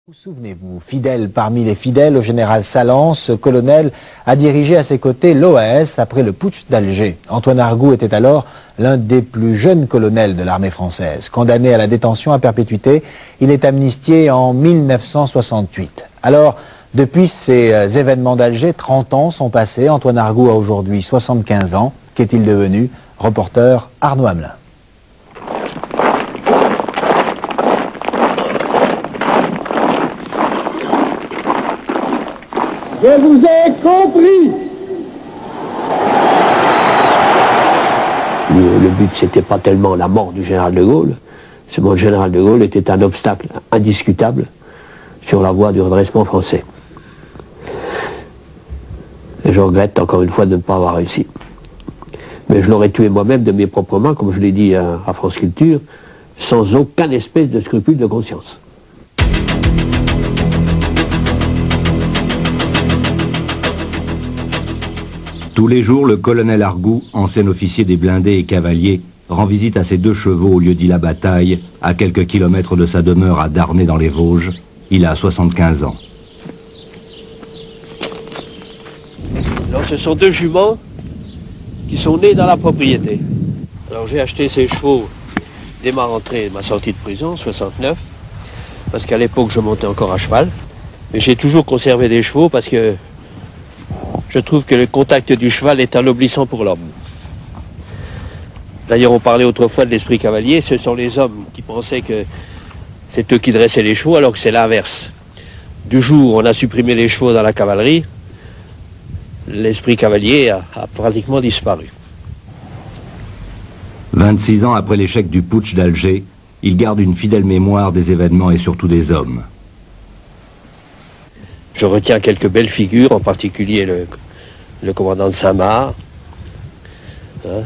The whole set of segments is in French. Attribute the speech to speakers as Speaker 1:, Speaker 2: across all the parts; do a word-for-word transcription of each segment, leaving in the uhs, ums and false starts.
Speaker 1: Souvenez-vous, fidèle parmi les fidèles au général Salan, ce colonel a dirigé à ses côtés l'O A S après le putsch d'Alger. Antoine Argout était alors l'un des plus jeunes colonels de l'armée française. Condamné à la détention à perpétuité, il est amnistié en mille neuf cent soixante-huit. Alors, depuis ces événements d'Alger, trente ans sont passés. Antoine Argout a aujourd'hui soixante-quinze ans. Qu'est-il devenu? Reporter Arnaud Hamelin.
Speaker 2: Je vous ai compris.
Speaker 3: Le, le but, c'était pas tellement la mort du général de Gaulle, c'est que le général de Gaulle était un obstacle indiscutable sur la voie du redressement français. Et je regrette encore une fois de ne pas avoir réussi. Mais je l'aurais tué moi-même de mes propres mains, comme je l'ai dit à, à France Culture, sans aucun espèce de scrupule de conscience.
Speaker 4: Tous les jours, le colonel Argout, ancien officier des blindés et cavaliers, rend visite à ses deux chevaux au lieu-dit la bataille, à quelques kilomètres de sa demeure à Darney dans les Vosges. Il a soixante-quinze ans.
Speaker 3: Alors ce sont deux juments qui sont nés dans la propriété. Alors j'ai acheté ces chevaux dès ma rentrée, ma sortie de prison, soixante-neuf, parce qu'à l'époque je montais encore à cheval. Mais j'ai toujours conservé des chevaux parce que je trouve que le contact du cheval est anoblissant pour l'homme. D'ailleurs, on parlait autrefois de l'esprit cavalier. Ce sont les hommes qui pensaient que c'est eux qui dressaient les chevaux, alors que c'est l'inverse. Du jour où on a supprimé les chevaux dans la cavalerie, l'esprit cavalier a, a pratiquement disparu.
Speaker 4: vingt-six ans après l'échec du putsch d'Alger, il garde une fidèle mémoire des événements et surtout des hommes.
Speaker 3: Je retiens quelques belles figures, en particulier le, le commandant de Saint-Marc, hein,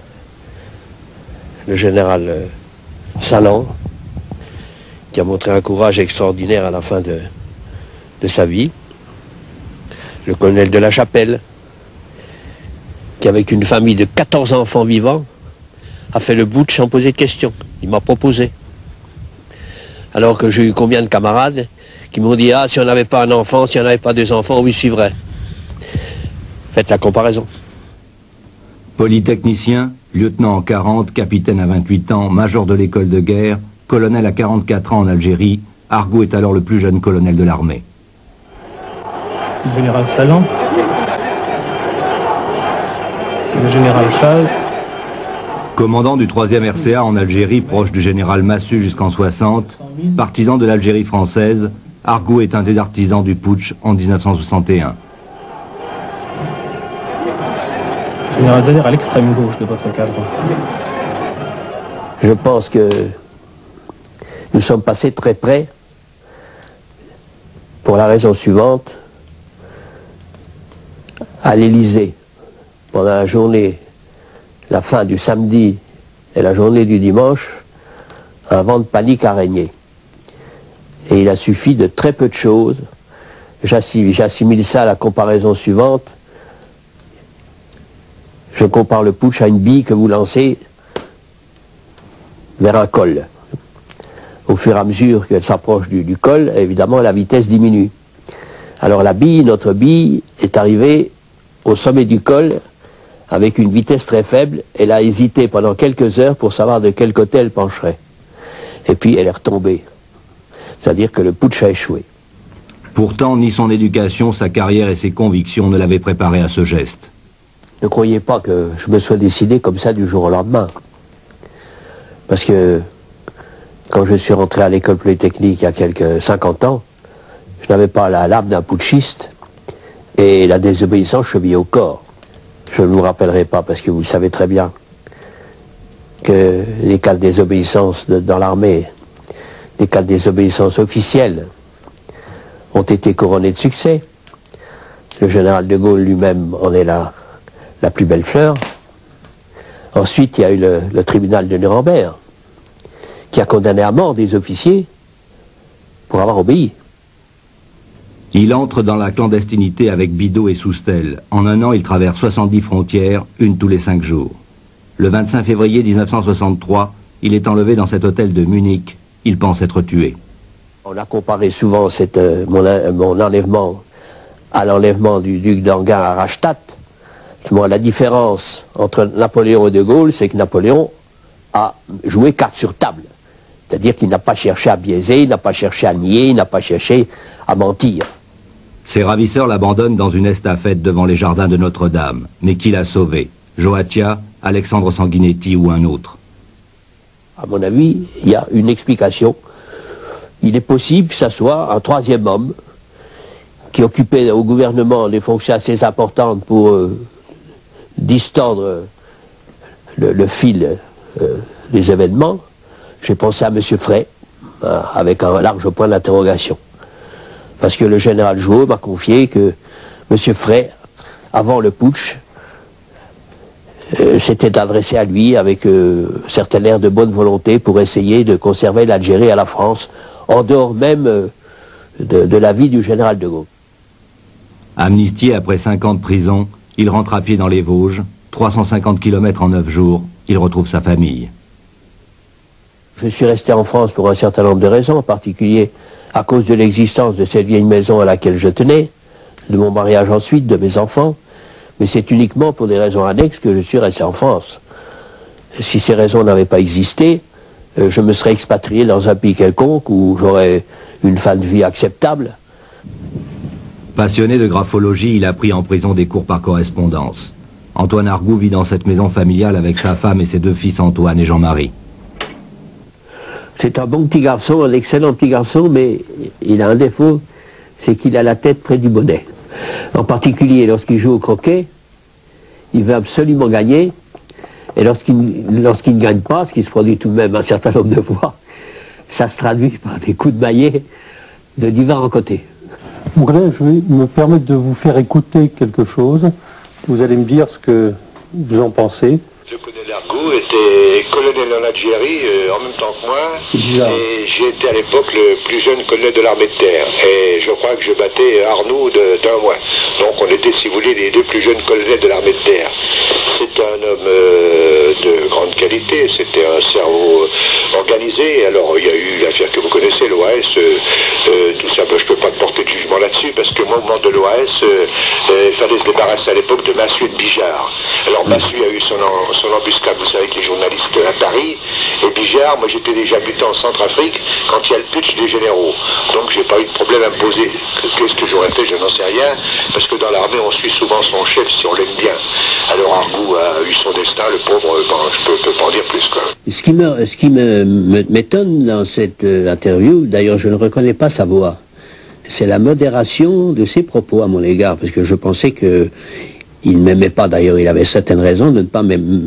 Speaker 3: le général euh, Salan, qui a montré un courage extraordinaire à la fin de, de sa vie, le colonel de la Chapelle, qui avec une famille de quatorze enfants vivants, a fait le putsch sans poser de questions. Il m'a proposé. Alors que j'ai eu combien de camarades qui m'ont dit « Ah, si on n'avait pas un enfant, si on n'avait pas deux enfants, on vous suivrait. » Faites la comparaison.
Speaker 4: Polytechnicien, lieutenant en quarante, capitaine à vingt-huit ans, major de l'école de guerre, colonel à quarante-quatre ans en Algérie, Argout est alors le plus jeune colonel de l'armée.
Speaker 5: C'est le général Salan. C'est le général Chal.
Speaker 4: Commandant du troisième R C A en Algérie, proche du général Massu jusqu'en soixante, partisan de l'Algérie française, Argout est un des artisans du putsch en mille neuf cent soixante et un.
Speaker 5: Général Zader à l'extrême gauche de votre cadre.
Speaker 3: Je pense que nous sommes passés très près pour la raison suivante. À l'Élysée, pendant la journée, la fin du samedi et la journée du dimanche, un vent de panique a régné. Et il a suffi de très peu de choses. J'assimile ça à la comparaison suivante. Je compare le putsch à une bille que vous lancez vers un col. Au fur et à mesure qu'elle s'approche du, du col, évidemment, la vitesse diminue. Alors la bille, notre bille, est arrivée au sommet du col avec une vitesse très faible. Elle a hésité pendant quelques heures pour savoir de quel côté elle pencherait. Et puis elle est retombée. C'est-à-dire que le putsch a échoué.
Speaker 4: Pourtant, ni son éducation, sa carrière et ses convictions ne l'avaient préparé à ce geste.
Speaker 3: Ne croyez pas que je me sois décidé comme ça du jour au lendemain. Parce que quand je suis rentré à l'école polytechnique il y a quelques cinquante ans, je n'avais pas la l'âme d'un putschiste et la désobéissance chevillée au corps. Je ne vous rappellerai pas, parce que vous le savez très bien, que les cas de désobéissance de, dans l'armée, des cas de désobéissance officielle, ont été couronnés de succès. Le général de Gaulle lui-même en est la, la plus belle fleur. Ensuite, il y a eu le, le tribunal de Nuremberg, qui a condamné à mort des officiers pour avoir obéi.
Speaker 4: Il entre dans la clandestinité avec Bidault et Soustelle. En un an, il traverse soixante-dix frontières, une tous les cinq jours. Le vingt-cinq février mille neuf cent soixante-trois, il est enlevé dans cet hôtel de Munich. Il pense être tué.
Speaker 3: On a comparé souvent cette, euh, mon, mon enlèvement à l'enlèvement du duc d'Enghien à Rastatt. Moi, la différence entre Napoléon et De Gaulle, c'est que Napoléon a joué carte sur table. C'est-à-dire qu'il n'a pas cherché à biaiser, il n'a pas cherché à nier, il n'a pas cherché à mentir.
Speaker 4: Ses ravisseurs l'abandonnent dans une estafette devant les jardins de Notre-Dame. Mais qui l'a sauvé? Joatia, Alexandre Sanguinetti ou un autre?
Speaker 3: À mon avis, il y a une explication. Il est possible que ce soit un troisième homme qui occupait au gouvernement des fonctions assez importantes pour euh, distordre le, le fil euh, des événements. J'ai pensé à M. Frey, euh, avec un large point d'interrogation. Parce que le général Jouot m'a confié que M. Frey, avant le putsch, euh, s'était adressé à lui avec euh, certain air de bonne volonté pour essayer de conserver l'Algérie à la France, en dehors même euh, de, de l'avis du général de Gaulle.
Speaker 4: Amnistié après cinq ans de prison, il rentre à pied dans les Vosges, trois cent cinquante kilomètres en neuf jours, il retrouve sa famille.
Speaker 3: Je suis resté en France pour un certain nombre de raisons, en particulier à cause de l'existence de cette vieille maison à laquelle je tenais, de mon mariage ensuite, de mes enfants, mais c'est uniquement pour des raisons annexes que je suis resté en France. Si ces raisons n'avaient pas existé, je me serais expatrié dans un pays quelconque où j'aurais une fin de vie acceptable.
Speaker 4: Passionné de graphologie, il a pris en prison des cours par correspondance. Antoine Argout vit dans cette maison familiale avec sa femme et ses deux fils Antoine et Jean-Marie.
Speaker 3: C'est un bon petit garçon, un excellent petit garçon, mais il a un défaut, c'est qu'il a la tête près du bonnet. En particulier, lorsqu'il joue au croquet, il veut absolument gagner, et lorsqu'il lorsqu'il ne gagne pas, ce qui se produit tout de même un certain nombre de fois, ça se traduit par des coups de maillet de divers côtés.
Speaker 5: Mon collègue, je vais me permettre de vous faire écouter quelque chose. Vous allez me dire ce que vous en pensez.
Speaker 6: Le colonel Argout était colonel en Algérie euh, en même temps que moi. Et j'étais à l'époque le plus jeune colonel de l'armée de terre. Et je crois que je battais Arnoux d'un mois. Donc on était, si vous voulez, les deux plus jeunes colonels de l'armée de terre. C'était un homme euh, de grande qualité, c'était un cerveau organisé. Alors il y a eu l'affaire que vous connaissez, l'O A S, euh, euh, tout ça, ben, je ne peux pas porter de jugement là-dessus, parce que moi, au moment de l'O A S, euh, euh, il fallait se débarrasser à l'époque de Massu et de Bijard. Alors Massu a eu son, en, son embuscade, vous savez, avec les journalistes à Paris, et Bijard, moi j'étais déjà buté en Centrafrique quand il y a le putsch des généraux. Donc j'ai pas eu de problème à me poser. Qu'est-ce que j'aurais fait, je n'en sais rien, parce que dans l'armée, on suit souvent son chef si on l'aime bien. Alors Argout a eu son destin, le pauvre, bon, je peux, peux pas en dire plus, quoi.
Speaker 3: Ce qui me, ce qui me, me, m'étonne dans cette euh, interview, d'ailleurs je ne reconnais pas sa voix, c'est la modération de ses propos à mon égard, parce que je pensais que il ne m'aimait pas, d'ailleurs il avait certaines raisons de ne pas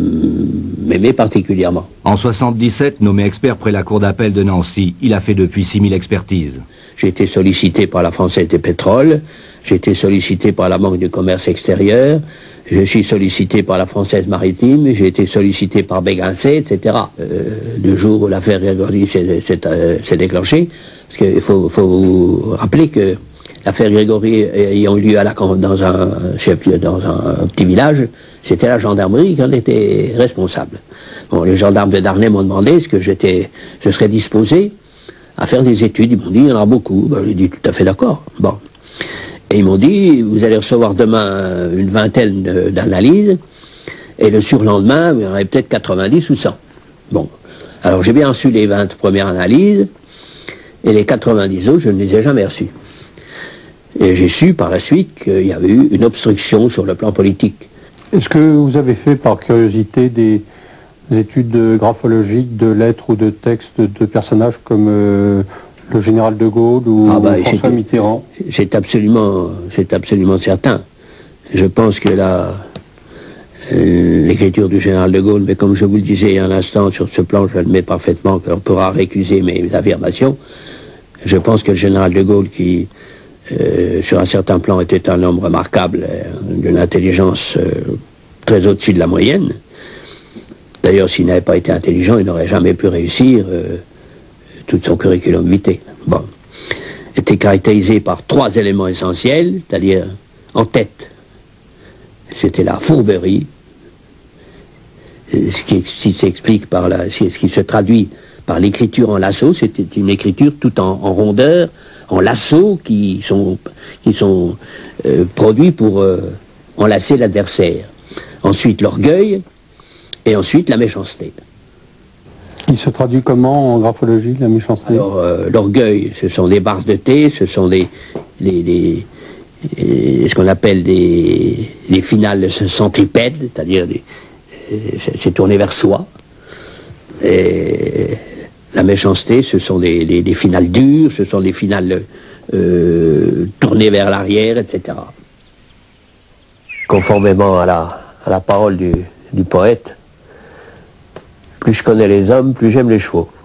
Speaker 3: m'aimer particulièrement.
Speaker 4: En soixante-dix-sept, nommé expert près la cour d'appel de Nancy, il a fait depuis six mille expertises.
Speaker 3: J'ai été sollicité par la Française des Pétroles, j'ai été sollicité par la Banque du Commerce Extérieur, je suis sollicité par la Française Maritime, j'ai été sollicité par Béguincé, et cetera. Euh, le jour où l'affaire Grégory s'est euh, déclenchée, parce qu'il faut, faut vous rappeler que l'affaire Grégory ayant eu lieu à la, dans un chef-lieu, dans un petit village, c'était la gendarmerie qui en était responsable. Bon, les gendarmes de Darnay m'ont demandé ce que j'étais, je serais disposé à faire des études. Ils m'ont dit, il y en a beaucoup. Ben, j'ai dit, tout à fait d'accord. Bon. Et ils m'ont dit, vous allez recevoir demain une vingtaine d'analyses, et le surlendemain, il y en avait peut-être quatre-vingt-dix ou cent. Bon. Alors j'ai bien reçu les vingt premières analyses, et les quatre-vingt-dix autres, je ne les ai jamais reçues. Et j'ai su par la suite qu'il y avait eu une obstruction sur le plan politique.
Speaker 5: Est-ce que vous avez fait par curiosité des études graphologiques de lettres ou de textes de personnages comme euh, le général de Gaulle ou ah bah, François Mitterrand?
Speaker 3: C'est absolument, c'est absolument certain. Je pense que la euh, l'écriture du général de Gaulle, mais comme je vous le disais il y a un instant, sur ce plan, je admets parfaitement qu'on pourra récuser mes affirmations. Je pense que le général de Gaulle, qui euh, sur un certain plan était un homme remarquable, euh, d'une intelligence euh, très au-dessus de la moyenne. D'ailleurs, s'il n'avait pas été intelligent, il n'aurait jamais pu réussir euh, tout son curriculum vitae. Bon. Était caractérisé par trois éléments essentiels, c'est-à-dire en tête, c'était la fourberie, ce qui, qui s'explique par la, ce qui se traduit par l'écriture en lasso. C'était une écriture tout en, en rondeur, en lasso, qui sont, qui sont euh, produits pour euh, enlacer l'adversaire. Ensuite l'orgueil, et ensuite la méchanceté.
Speaker 5: Il se traduit comment en graphologie, la méchanceté?
Speaker 3: Alors, euh, l'orgueil, ce sont des barres de thé, ce sont des, des, des ce qu'on appelle des, des finales centripèdes, c'est-à-dire c'est tourné vers soi. Et la méchanceté, ce sont des, des, des finales dures, ce sont des finales euh, tournées vers l'arrière, et cetera. Conformément à la, à la parole du, du poète, plus je connais les hommes, plus j'aime les chevaux.